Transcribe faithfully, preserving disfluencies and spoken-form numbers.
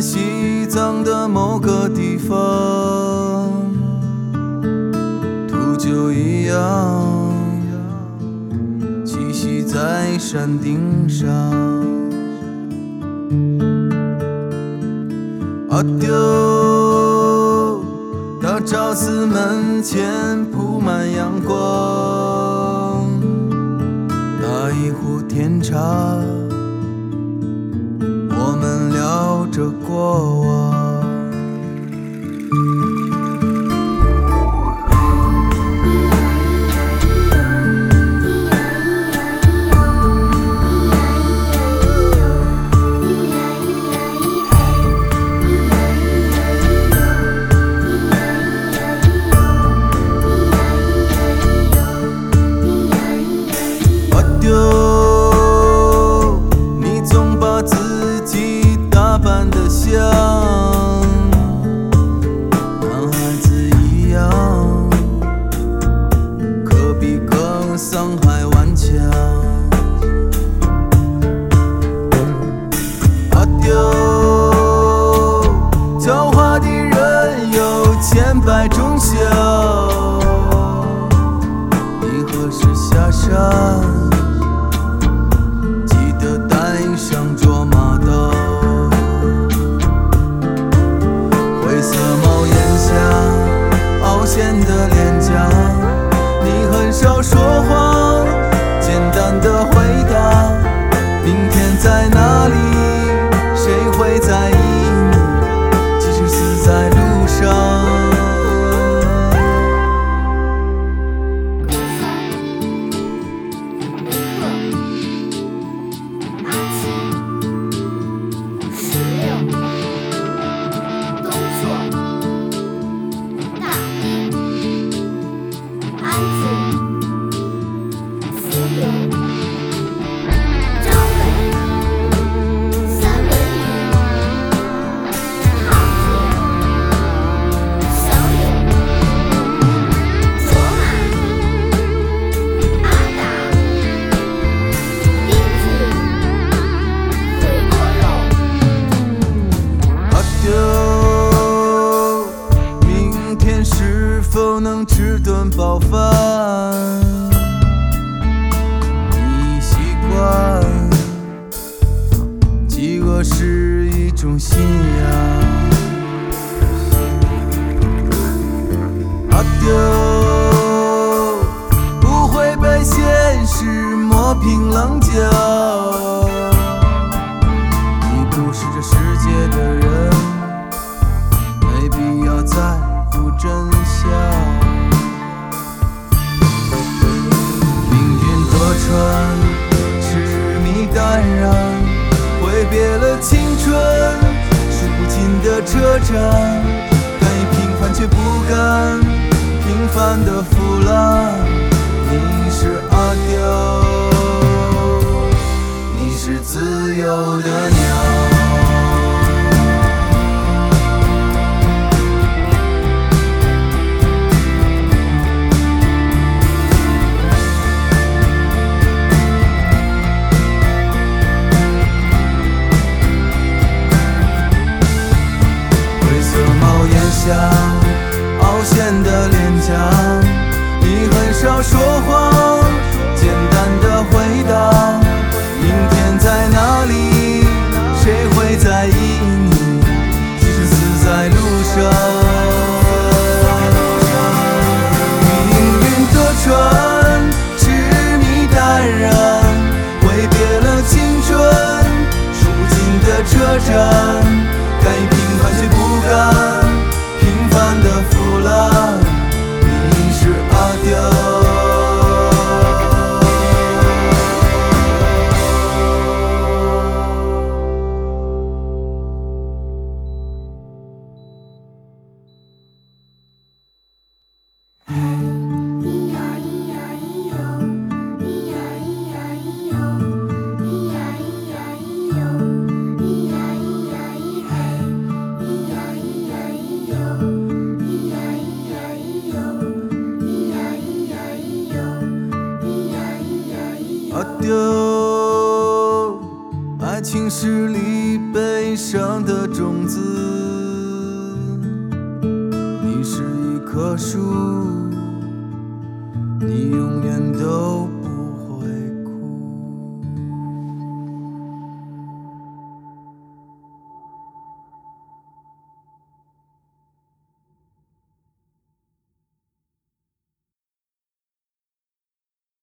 西藏的某个地方，秃鹫一样栖息在山顶上。阿丢，大昭寺门前铺满阳光，打一壶甜茶，我们聊着过往。你总把自己打扮得像男孩子一样，可比更伤害顽强。阿丢，狡猾的人有千百种笑，你何时下山？上卓玛刀，灰色帽檐下凹陷的脸颊，你很少说谎，简单的回答，明天在哪里，谁会在意你，即使死在路上。能吃顿饱饭，你习惯，饥饿是一种信仰。阿丢，不会被现实磨平棱角，你不是这世界的人，没必要在乎真相。船痴迷淡然，挥别了青春，数不尽的车站，敢于平凡却不敢平凡的腐烂。你是阿丢，你是自由的鸟。下凹陷的脸颊，你很少说谎，简单的回答，明天在哪里，谁会在意你，即使死在路上。命运的船痴迷淡然，挥别了青春，数不尽的车站，敢于平凡却不敢平凡的腐烂。你是阿丢。阿丢，爱青石里悲伤的种子。你是一棵树，你永远都